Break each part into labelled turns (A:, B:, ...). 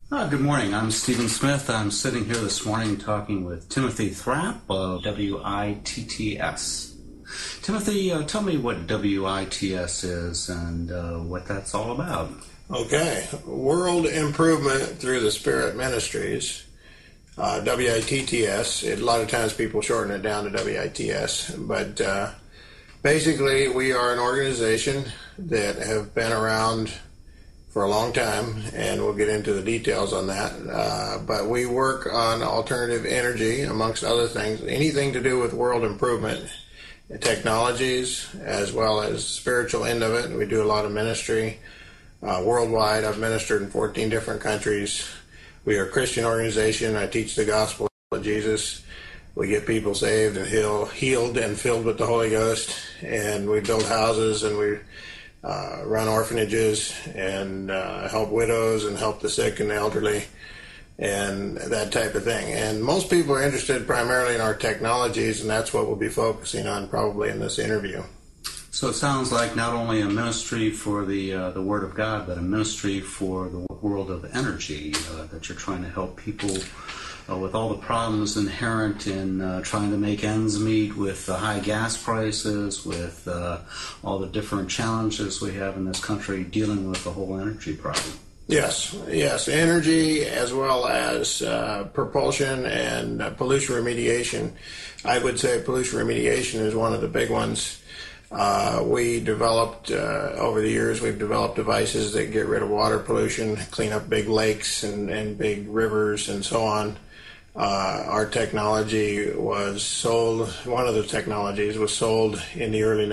A: Good morning. I'm Stephen Smith. I'm sitting here this morning talking with Timothy Thrapp of WITTS. Timothy, tell me what WITS is and what that's all about.
B: Okay. World Improvement Through the Spirit Ministries, WITTS. A lot of times people shorten it down to WITS, but basically we are an organization that have been around for a long time, and we'll get into the details on that. But we work on alternative energy, amongst other things, anything to do with world improvement, technologies, as well as spiritual end of it. We do a lot of ministry worldwide. I've ministered in 14 different countries. We are a Christian organization. I teach the gospel of Jesus. We get people saved and healed and filled with the Holy Ghost, and we build houses, and we run orphanages and help widows and help the sick and the elderly and that type of thing. And most people are interested primarily in our technologies, and that's what we'll be focusing on probably in this interview.
A: So it sounds like not only a ministry for the Word of God, but a ministry for the world of energy, that you're trying to help people with all the problems inherent in trying to make ends meet with the high gas prices, with all the different challenges we have in this country dealing with the whole energy problem.
B: Yes, energy as well as propulsion and pollution remediation. I would say pollution remediation is one of the big ones. We developed, over the years, we've developed devices that get rid of water pollution, clean up big lakes and big rivers and so on. Our technology was sold, one of the technologies was sold in the early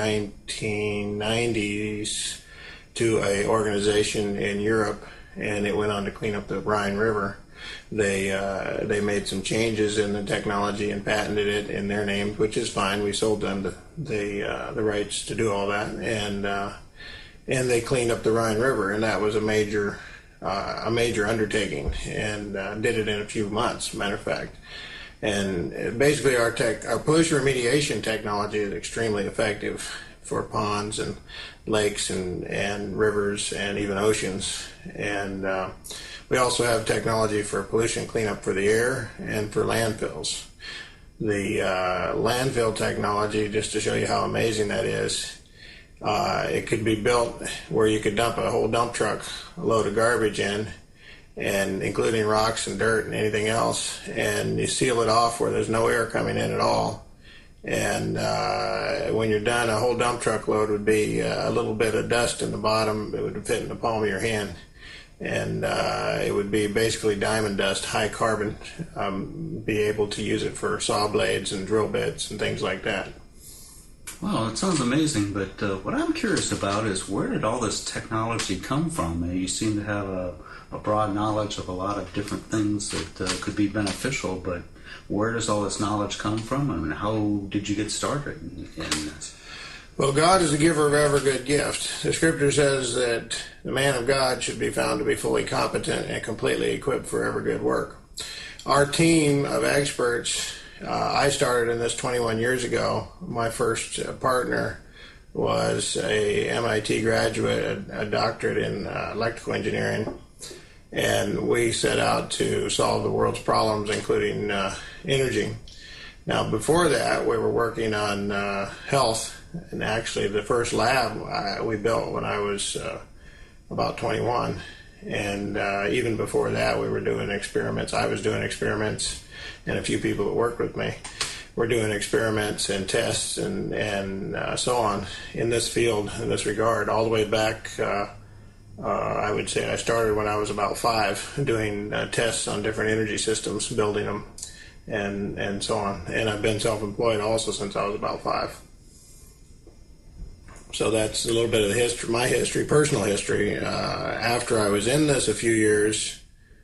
B: 1990s to an organization in Europe, and it went on to clean up the Rhine River. They made some changes in the technology and patented it in their name, which is fine. We sold them the rights to do all that, and they cleaned up the Rhine River, and that was a major undertaking, and did it in a few months, matter of fact. And basically our pollution remediation technology is extremely effective for ponds and lakes and rivers and even oceans. And we also have technology for pollution cleanup for the air and for landfills. The landfill technology, just to show you how amazing that is, it could be built where you could dump a whole dump truck a load of garbage in, and including rocks and dirt and anything else, and you seal it off where there's no air coming in at all. And when you're done, a whole dump truck load would be a little bit of dust in the bottom. It would fit in the palm of your hand, and it would be basically diamond dust, high carbon. Be able to use it for saw blades and drill bits and things like that.
A: Well, it sounds amazing, but what I'm curious about is where did all this technology come from? You seem to have a broad knowledge of a lot of different things that could be beneficial, but where does all this knowledge come from? I mean, how did you get started in this?
B: Well, God is the giver of every good gift. The scripture says that the man of God should be found to be fully competent and completely equipped for every good work. Our team of experts, I started in this 21 years ago. My first partner was a MIT graduate, a doctorate in electrical engineering, and we set out to solve the world's problems, including energy. Now, before that, we were working on health, and actually the first lab we built when I was about 21, and even before that, we were doing experiments. I was doing experiments, and a few people that worked with me were doing experiments and tests and so on in this field, in this regard, all the way back. I would say I started when I was about 5, doing tests on different energy systems, building them, and so on. And I've been self-employed also since I was about 5. So that's a little bit of the history, my history, personal history. After I was in this a few years,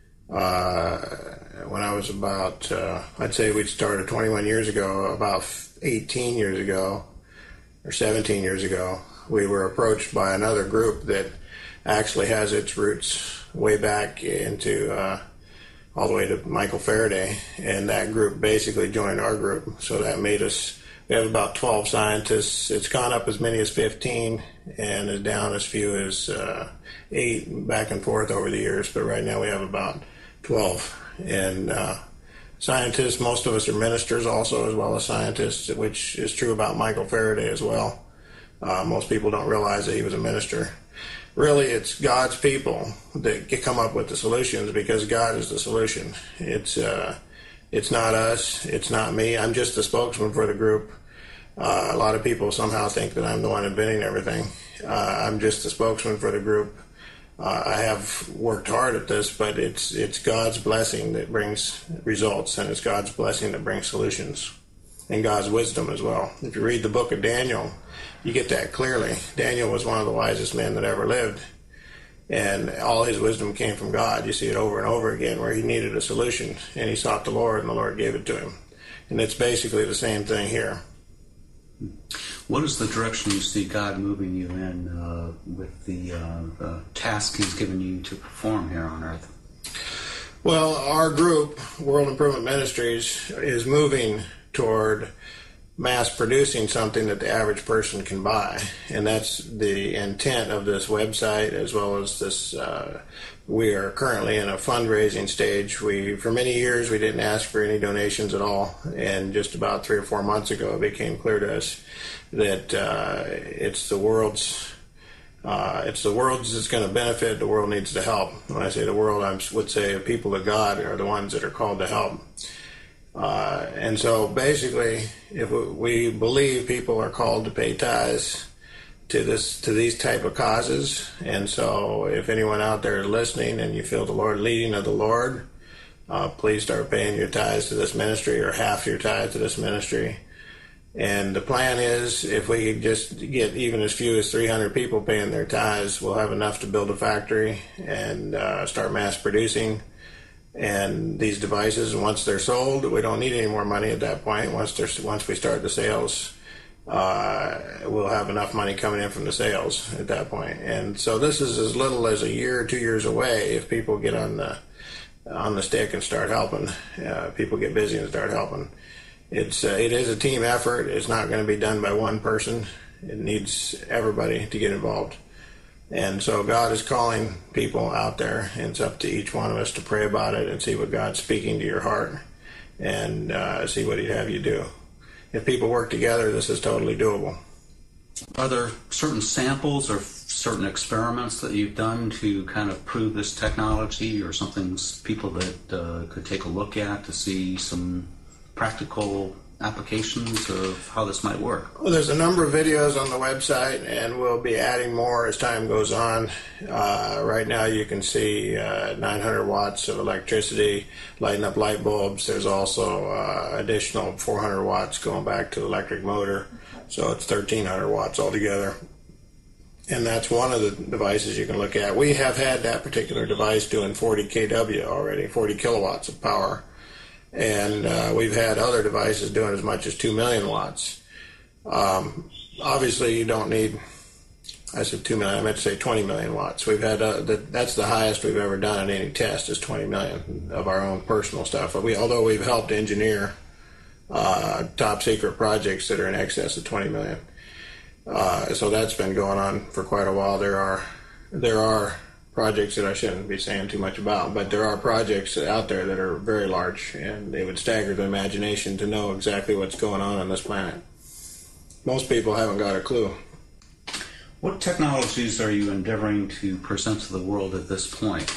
B: when I was about, I'd say we'd started 21 years ago, about 18 years ago, or 17 years ago, we were approached by another group that actually has its roots way back into all the way to Michael Faraday, and that group basically joined our group. So that made us, we have about 12 scientists. It's gone up as many as 15 and as down as few as 8, back and forth over the years, but right now we have about 12. And scientists, most of us are ministers also, as well as scientists, which is true about Michael Faraday as well. Most people don't realize that he was a minister. Really, it's God's people that come up with the solutions, because God is the solution. It's not us. It's not me. I'm just the spokesman for the group. A lot of people somehow think that I'm the one inventing everything. I'm just the spokesman for the group. I have worked hard at this, but it's God's blessing that brings results, and it's God's blessing that brings solutions, and God's wisdom as well. If you read the book of Daniel, you get that clearly. Daniel was one of the wisest men that ever lived, and all his wisdom came from God. You see it over and over again, where he needed a solution, and he sought the Lord, and the Lord gave it to him. And it's basically the same thing here.
A: What is the direction you see God moving you in with the task He's given you to perform here on earth?
B: Well, our group, World Improvement Ministries, is moving toward mass producing something that the average person can buy. And that's the intent of this website, as well as this. We are currently in a fundraising stage. For many years, we didn't ask for any donations at all. And just about 3 or 4 months ago, it became clear to us that it's the world's that's going to benefit. The world needs to help. When I say the world, I would say the people of God are the ones that are called to help. And so basically, if we believe people are called to pay tithes to these type of causes, and so if anyone out there is listening and you feel the Lord leading of the Lord, please start paying your tithes to this ministry, or half your tithe to this ministry. And the plan is, if we just get even as few as 300 people paying their tithes, we'll have enough to build a factory and start mass producing. And these devices, once they're sold, we don't need any more money at that point. Once we start the sales, we'll have enough money coming in from the sales at that point. And so this is as little as a year or 2 years away if people get on the stick and start helping. People get busy and start helping. It is a team effort. It's not going to be done by one person. It needs everybody to get involved. And so God is calling people out there, and it's up to each one of us to pray about it and see what God's speaking to your heart, and see what He'd have you do. If people work together, this is totally doable.
A: Are there certain samples or certain experiments that you've done to kind of prove this technology, or something people that could take a look at to see some practical applications of how this might work?
B: Well, there's a number of videos on the website, and we'll be adding more as time goes on. Right now you can see 900 watts of electricity lighting up light bulbs. There's also additional 400 watts going back to the electric motor, so it's 1,300 watts altogether. And that's one of the devices you can look at. We have had that particular device doing 40 kW already, 40 kilowatts of power. And we've had other devices doing as much as 2 million watts. Obviously, you don't need, I said 2 million, I meant to say 20 million watts. We've had, that's the highest we've ever done in any test, is 20 million of our own personal stuff. Although we've helped engineer top secret projects that are in excess of 20 million. So that's been going on for quite a while. There are projects that I shouldn't be saying too much about, but there are projects out there that are very large, and they would stagger the imagination to know exactly what's going on this planet. Most people haven't got a clue.
A: What technologies are you endeavoring to present to the world at this point?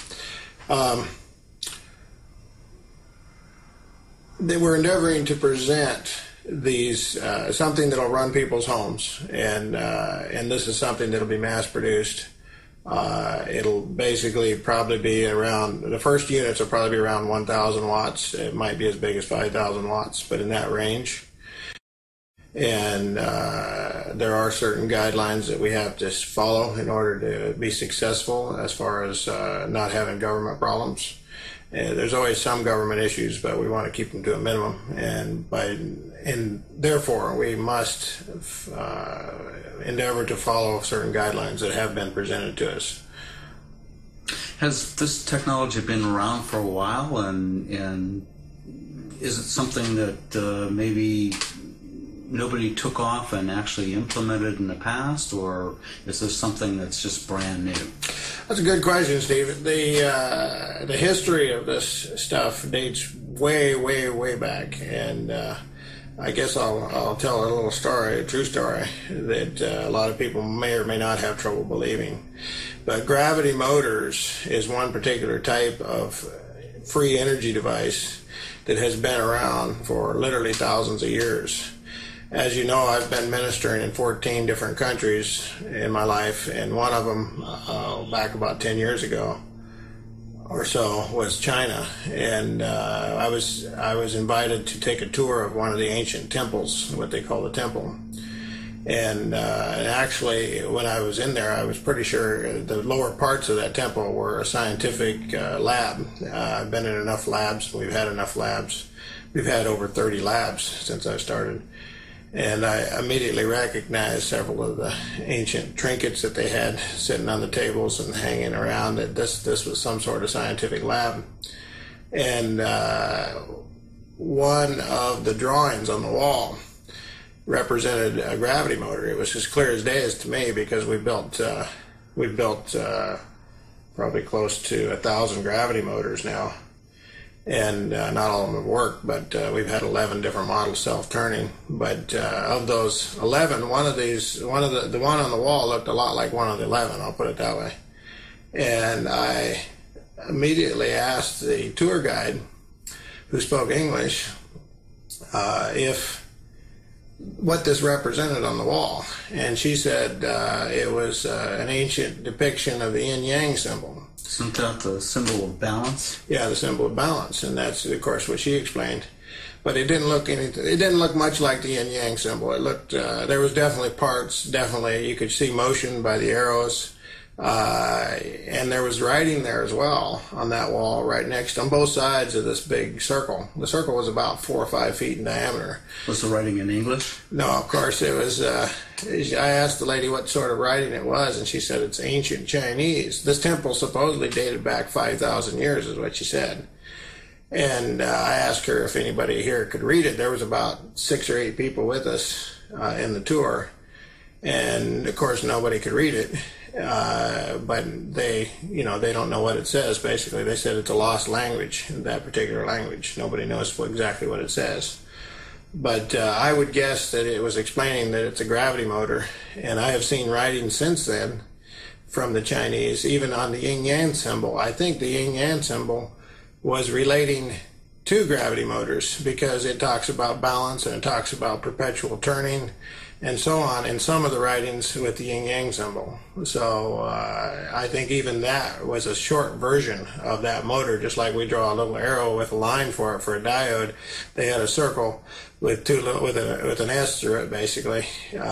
B: We're endeavoring to present these something that'll run people's homes, and this is something that'll be mass produced. It'll basically probably be around, the first units will probably be around 1,000 watts. It might be as big as 5,000 watts, but in that range. And there are certain guidelines that we have to follow in order to be successful, as far as not having government problems. There's always some government issues, but we want to keep them to a minimum, and therefore we must endeavor to follow certain guidelines that have been presented to us.
A: Has this technology been around for a while, and is it something that maybe nobody took off and actually implemented in the past, or is this something that's just brand new?
B: That's a good question, Steve. The history of this stuff dates way, way, way back, and I guess I'll tell a little story, a true story, that a lot of people may or may not have trouble believing. But gravity motors is one particular type of free energy device that has been around for literally thousands of years. As you know, I've been ministering in 14 different countries in my life, and one of them, back about 10 years ago or so, was China. And I was invited to take a tour of one of the ancient temples, what they call the temple. And actually, when I was in there, I was pretty sure the lower parts of that temple were a scientific lab. I've been in enough labs. We've had enough labs. We've had over 30 labs since I started. And I immediately recognized several of the ancient trinkets that they had sitting on the tables and hanging around, that this was some sort of scientific lab. And one of the drawings on the wall represented a gravity motor. It was as clear as day as to me, because we built probably close to 1,000 gravity motors now. And not all of them have worked, but we've had 11 different models self-turning. But of those 11, the one on the wall looked a lot like one of the 11, I'll put it that way. And I immediately asked the tour guide, who spoke English, what this represented on the wall. And she said it was an ancient depiction of the yin-yang symbol.
A: Isn't that the symbol of balance?
B: Yeah, the symbol of balance, and that's of course what she explained. But it didn't look much like the yin yang symbol. It looked there was definitely parts. Definitely, you could see motion by the arrows, and there was writing there as well on that wall, right next on both sides of this big circle. The circle was about 4 or 5 feet in diameter.
A: Was the writing in English? No,
B: of course it was. I asked the lady what sort of writing it was, and she said it's ancient Chinese. This temple supposedly dated back 5,000 years, is what she said. And I asked her if anybody here could read it. There was about 6 or 8 people with us in the tour, and of course nobody could read it. But they don't know what it says. Basically, they said it's a lost language, that particular language. Nobody knows exactly what it says. But I would guess that it was explaining that it's a gravity motor, and I have seen writing since then from the Chinese, even on the yin-yang symbol. I think the yin-yang symbol was relating to gravity motors, because it talks about balance and it talks about perpetual turning and so on in some of the writings with the yin-yang symbol. So I think even that was a short version of that motor, just like we draw a little arrow with a line for it for a diode. They had a circle with an S through it, basically,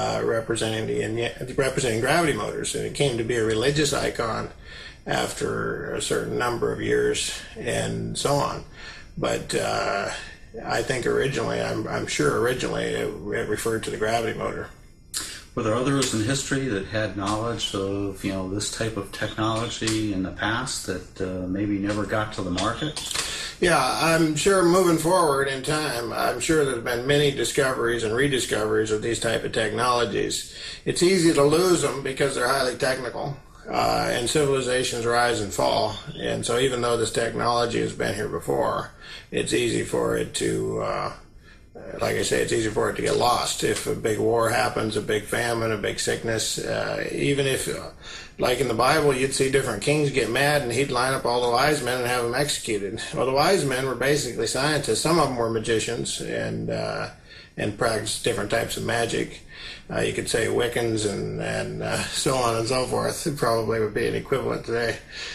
B: representing gravity motors, and it came to be a religious icon after a certain number of years and so on. But I think originally, I'm sure originally it referred to the gravity motor.
A: Were there others in history that had knowledge of this type of technology in the past that maybe never got to the market?
B: Yeah, I'm sure moving forward in time, I'm sure there's been many discoveries and rediscoveries of these type of technologies. It's easy to lose them because they're highly technical, and civilizations rise and fall. And so even though this technology has been here before, it's easy for it to, like I say, it's easy for it to get lost. If a big war happens, a big famine, a big sickness, even if, like in the Bible, you'd see different kings get mad and he'd line up all the wise men and have them executed. Well, the wise men were basically scientists. Some of them were magicians and practiced different types of magic. You could say Wiccans and so on and so forth. It probably would be an equivalent today.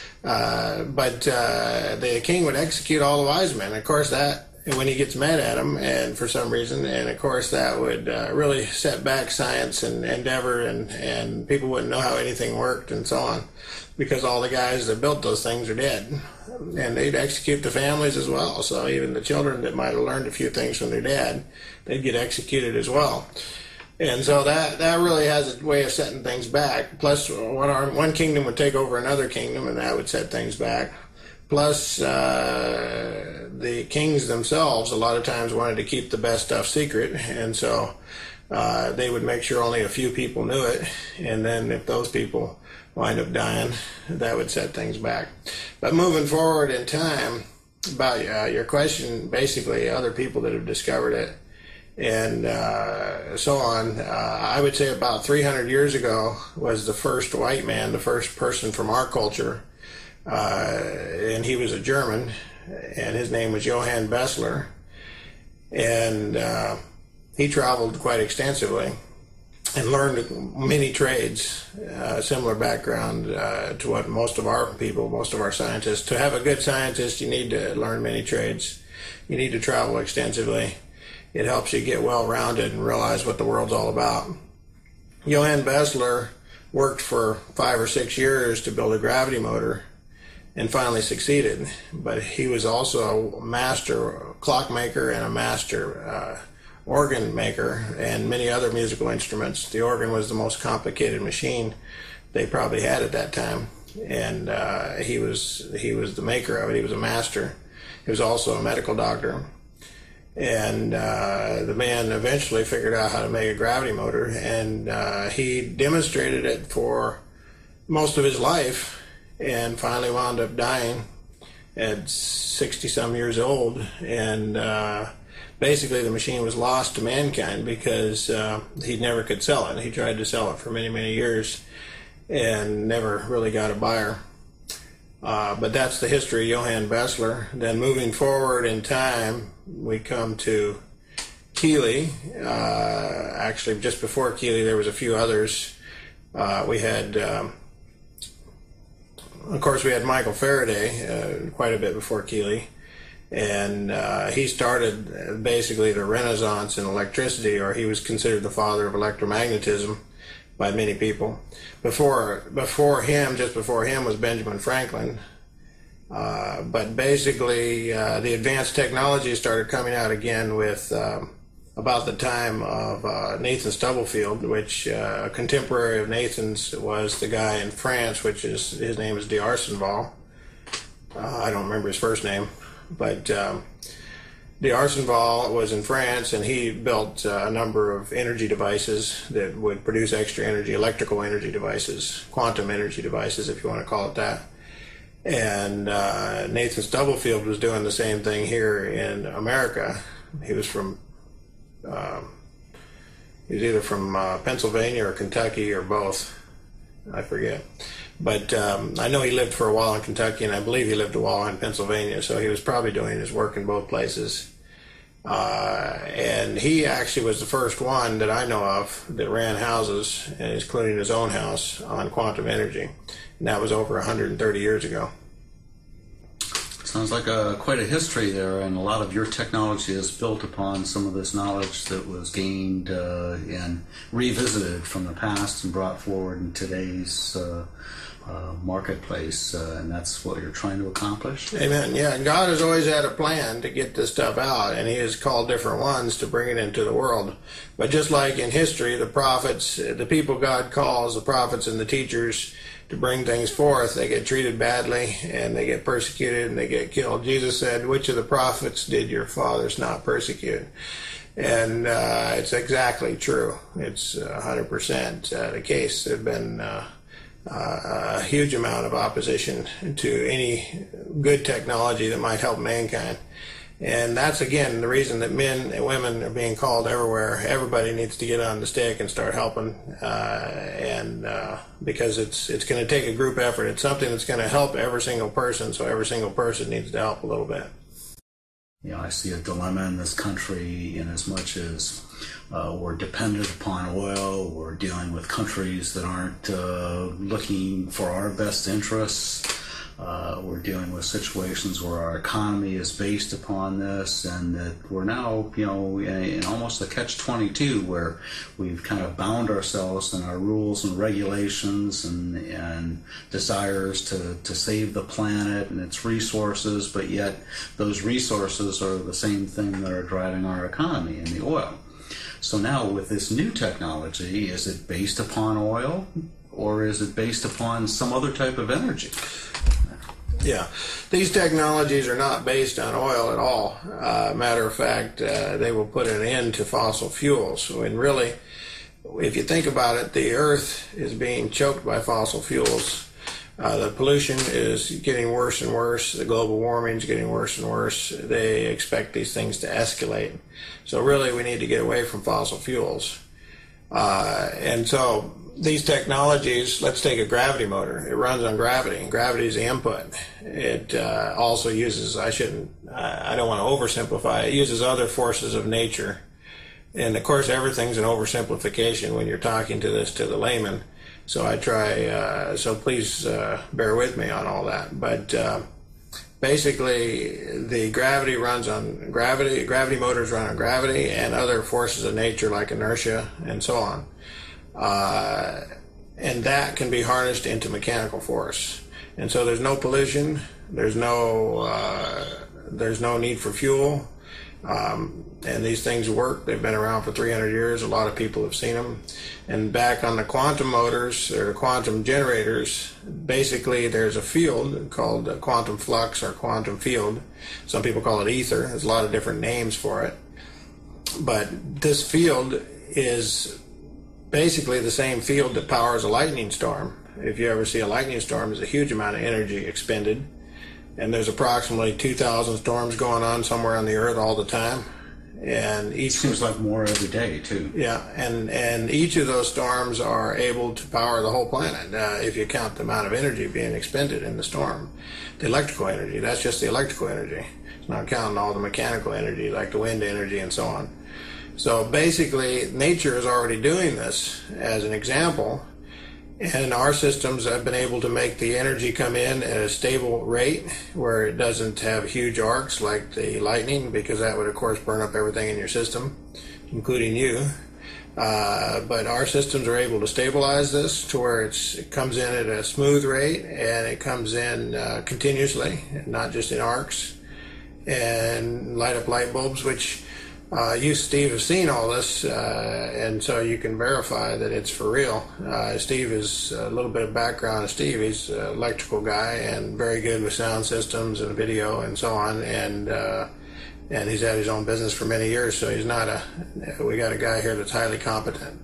B: But the king would execute all the wise men. Of course, that when he gets mad at them, and for some reason, and of course that would really set back science and endeavor, and people wouldn't know how anything worked and so on, because all the guys that built those things are dead, and they'd execute the families as well. So even the children that might have learned a few things from their dad, they'd get executed as well. And so that really has a way of setting things back. Plus, one kingdom would take over another kingdom, and that would set things back. Plus, the kings themselves a lot of times wanted to keep the best stuff secret, and so they would make sure only a few people knew it, and then if those people wind up dying, that would set things back. But moving forward in time, about your question, basically other people that have discovered it and so on, I would say about 300 years ago was the first white man, the first person from our culture, and he was a German, and his name was Johann Bessler, and he traveled quite extensively and learned many trades, similar background to what most of our people, most of our scientists. To have a good scientist, you need to learn many trades. You need to travel extensively. It helps you get well-rounded and realize what the world's all about. Johann Bessler worked for 5 or 6 years to build a gravity motor and finally succeeded. But he was also a master clockmaker and a master organ maker and many other musical instruments. The organ was the most complicated machine they probably had at that time, and he was the maker of it. He was a master. He was also a medical doctor, and the man eventually figured out how to make a gravity motor, and he demonstrated it for most of his life and finally wound up dying at 60-some years old, and basically the machine was lost to mankind because he never could sell it. He tried to sell it for many, many years and never really got a buyer. But that's the history of Johann Bessler. Then moving forward in time, we come to Keely. Actually, just before Keely, there was a few others. We had, of course, we had Michael Faraday quite a bit before Keely. And he started basically the Renaissance in electricity, or he was considered the father of electromagnetism by many people. Before him, just before him, was Benjamin Franklin. But basically, the advanced technology started coming out again with about the time of Nathan Stubblefield, which a contemporary of Nathan's was the guy in France, his name is D'Arsonval. I don't remember his first name. But D'Arsonval was in France, and he built a number of energy devices that would produce extra energy, electrical energy devices, quantum energy devices, if you want to call it that. And Nathan Stubblefield was doing the same thing here in America. He was either from Pennsylvania or Kentucky or both. I forget. But I know he lived for a while in Kentucky, and I believe he lived a while in Pennsylvania, so he was probably doing his work in both places. And he actually was the first one that I know of that ran houses, including his own house, on quantum energy. And that was over 130 years ago.
A: Sounds like quite a history there, and a lot of your technology is built upon some of this knowledge that was gained and revisited from the past and brought forward in today's marketplace, and that's what you're trying to accomplish?
B: Amen. Yeah, God has always had a plan to get this stuff out, and he has called different ones to bring it into the world. But just like in history, the prophets, the people God calls, the prophets and the teachers, to bring things forth, they get treated badly, and they get persecuted, and they get killed. Jesus said, "Which of the prophets did your fathers not persecute?" And it's exactly true. It's 100% the case. There have been a huge amount of opposition to any good technology that might help mankind. And that's, again, the reason that men and women are being called everywhere. Everybody needs to get on the stick and start helping, because it's going to take a group effort. It's something that's going to help every single person, so every single person needs to help a little bit.
A: Yeah, I see a dilemma in this country in as much as we're dependent upon oil. We're dealing with countries that aren't looking for our best interests. We're dealing with situations where our economy is based upon this, and that we're now, in almost a catch-22 where we've kind of bound ourselves in our rules and regulations and desires to save the planet and its resources, but yet those resources are the same thing that are driving our economy in the oil. So now with this new technology, is it based upon oil, or is it based upon some other type of energy?
B: Yeah, these technologies are not based on oil at all. Matter of fact, they will put an end to fossil fuels. And really, if you think about it, the Earth is being choked by fossil fuels. The pollution is getting worse and worse. The global warming is getting worse and worse. They expect these things to escalate. So really, we need to get away from fossil fuels. And so these technologies, let's take a gravity motor. It runs on gravity, and gravity is the input. It also uses, I don't want to oversimplify, it uses other forces of nature. And of course, everything's an oversimplification when you're talking to the layman. So I try, so please bear with me on all that. But basically, the gravity runs on gravity motors run on gravity and other forces of nature like inertia and so on. And that can be harnessed into mechanical force. And so there's no pollution, there's no need for fuel. And these things work. They've been around for 300 years. A lot of people have seen them. And back on the quantum motors or quantum generators, basically there's a field called quantum flux or quantum field. Some people call it ether. There's a lot of different names for it. But this field is basically the same field that powers a lightning storm. If you ever see a lightning storm, there's a huge amount of energy expended. And there's approximately 2,000 storms going on somewhere on the Earth all the time. And each
A: seems like more every day too.
B: Yeah, and each of those storms are able to power the whole planet. If you count the amount of energy being expended in the storm, the electrical energy, that's just the electrical energy. It's not counting all the mechanical energy like the wind energy and so on. So basically, nature is already doing this as an example. And our systems have been able to make the energy come in at a stable rate where it doesn't have huge arcs like the lightning, because that would, of course, burn up everything in your system, including you. But our systems are able to stabilize this to where it comes in at a smooth rate, and it comes in continuously, not just in arcs, and light up light bulbs, which you, Steve, have seen all this, and so you can verify that it's for real. Steve is a little bit of background on Steve. He's an electrical guy and very good with sound systems and video and so on, and he's had his own business for many years, so he's not we got a guy here that's highly competent.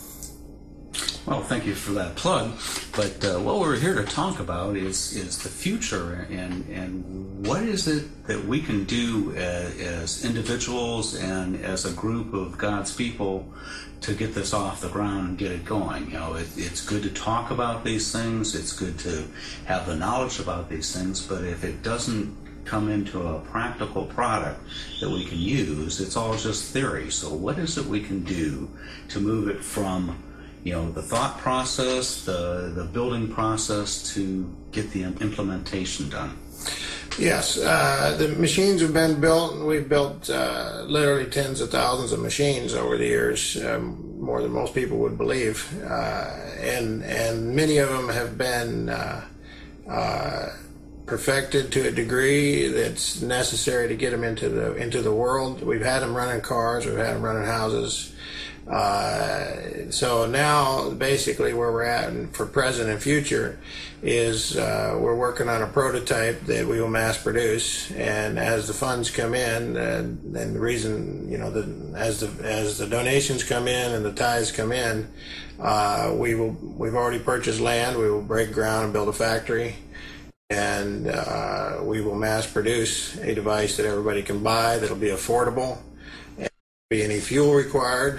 A: Well, thank you for that plug. But what we're here to talk about is the future, and what is it that we can do as individuals and as a group of God's people to get this off the ground and get it going. You know, it's good to talk about these things. It's good to have the knowledge about these things. But if it doesn't come into a practical product that we can use, it's all just theory. So what is it we can do to move it from, you know, the thought process, the building process, to get the implementation done?
B: Yes, the machines have been built. We've built literally tens of thousands of machines over the years, more than most people would believe, and many of them have been perfected to a degree that's necessary to get them into the world. We've had them running cars, we've had them running houses. So now basically where we're at for present and future is we're working on a prototype that we will mass produce, and as the funds come in, and the reason, you know, as the donations come in and the tithes come in, we've already purchased land. We will break ground and build a factory, and we will mass produce a device that everybody can buy that'll be affordable. Be any fuel required.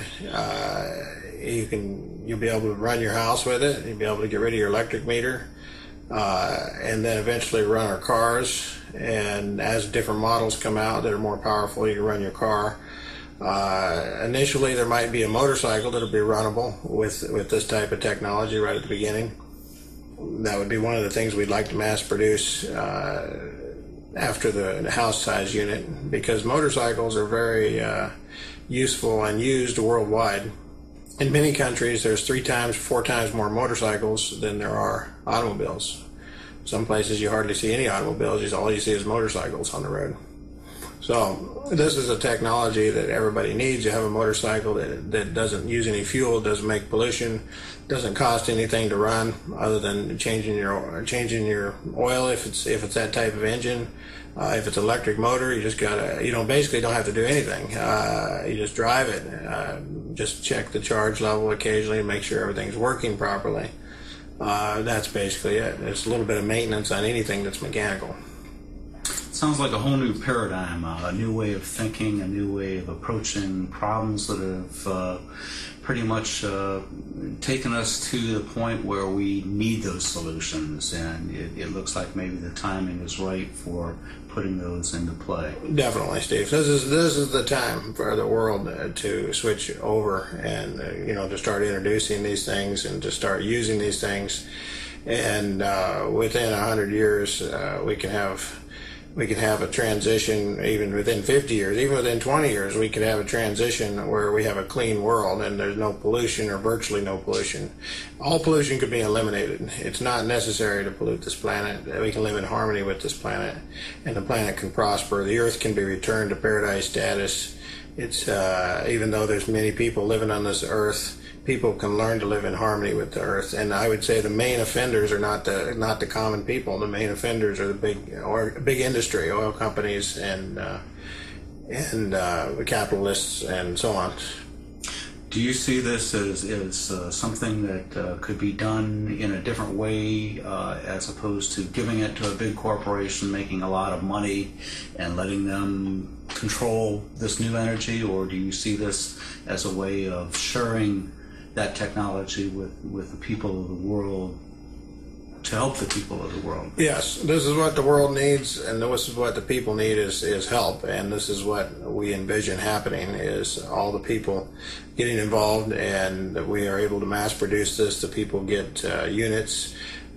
B: You'll be able to run your house with it. You'll be able to get rid of your electric meter, and then eventually run our cars. And as different models come out that are more powerful, you can run your car. Initially, there might be a motorcycle that'll be runnable with this type of technology right at the beginning. That would be one of the things we'd like to mass produce after the house size unit, because motorcycles are very useful and used worldwide. In many countries, there's 3 times, 4 times more motorcycles than there are automobiles. Some places you hardly see any automobiles. All you see is motorcycles on the road. So this is a technology that everybody needs. You have a motorcycle that doesn't use any fuel, doesn't make pollution, doesn't cost anything to run other than changing your oil if it's that type of engine. If it's electric motor, you just basically don't have to do anything. You just drive it. Just check the charge level occasionally and make sure everything's working properly. That's basically it. It's a little bit of maintenance on anything that's mechanical.
A: Sounds like a whole new paradigm, a new way of thinking, a new way of approaching problems that have pretty much taken us to the point where we need those solutions, and it looks like maybe the timing is right for putting those into play.
B: Definitely, Steve. This is the time for the world to switch over and to start introducing these things and to start using these things, and within 100 years we can have a transition. Even within 50 years, even within 20 years, we could have a transition where we have a clean world and there's no pollution or virtually no pollution. All pollution could be eliminated. It's not necessary to pollute this planet. We can live in harmony with this planet, and the planet can prosper. The earth can be returned to paradise status. It's even though there's many people living on this earth, people can learn to live in harmony with the earth. And I would say the main offenders are not the common people. The main offenders are the big industry, oil companies, and the capitalists, and so on.
A: Do you see this as something that could be done in a different way, as opposed to giving it to a big corporation making a lot of money and letting them control this new energy, or do you see this as a way of sharing that technology with the people of the world to help the people of the world?
B: Yes, this is what the world needs, and this is what the people need is help, and this is what we envision happening, is all the people getting involved, and we are able to mass produce this. The people get units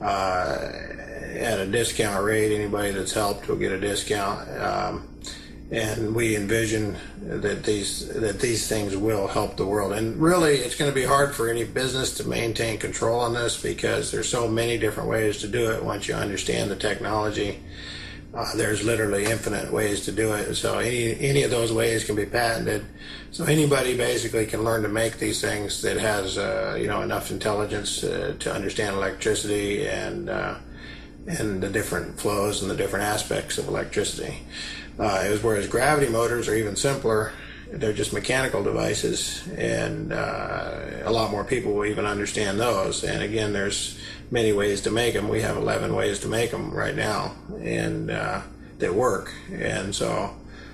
B: at a discount rate. Anybody that's helped will get a discount. And we envision that these things will help the world. And really, it's going to be hard for any business to maintain control on this, because there's so many different ways to do it. Once you understand the technology, there's literally infinite ways to do it. So any of those ways can be patented. So anybody basically can learn to make these things that has enough intelligence to understand electricity and the different flows and the different aspects of electricity. Whereas gravity motors are even simpler. They're just mechanical devices, and a lot more people will even understand those. And again, there's many ways to make them. We have 11 ways to make them right now, and that work. And so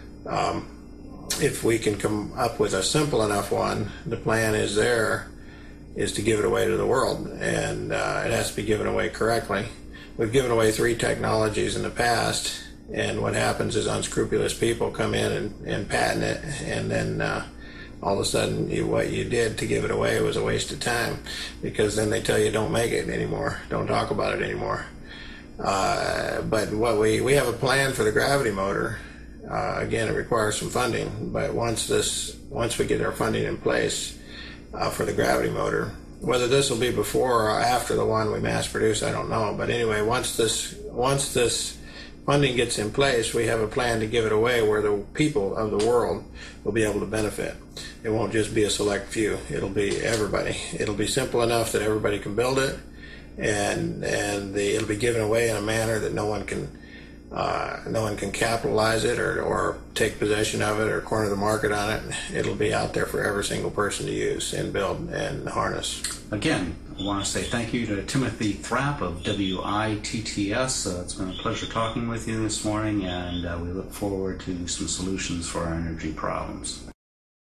B: if we can come up with a simple enough one, the plan is to give it away to the world, and it has to be given away correctly. We've given away 3 technologies in the past, and what happens is unscrupulous people come in and patent it, and then all of a sudden what you did to give it away was a waste of time, because then they tell you don't make it anymore, don't talk about it anymore. But what we have a plan for the gravity motor. Again, it requires some funding, but once we get our funding in place for the gravity motor, whether this will be before or after the one we mass produce, I don't know. But anyway, once this funding gets in place, we have a plan to give it away where the people of the world will be able to benefit. It won't just be a select few. It'll be everybody. It'll be simple enough that everybody can build it, and it'll be given away in a manner that no one can capitalize it or take possession of it or corner the market on it. It'll be out there for every single person to use and build and harness.
A: Again, I want to say thank you to Timothy Thrapp of WITTS. It's been a pleasure talking with you this morning, and we look forward to some solutions for our energy problems.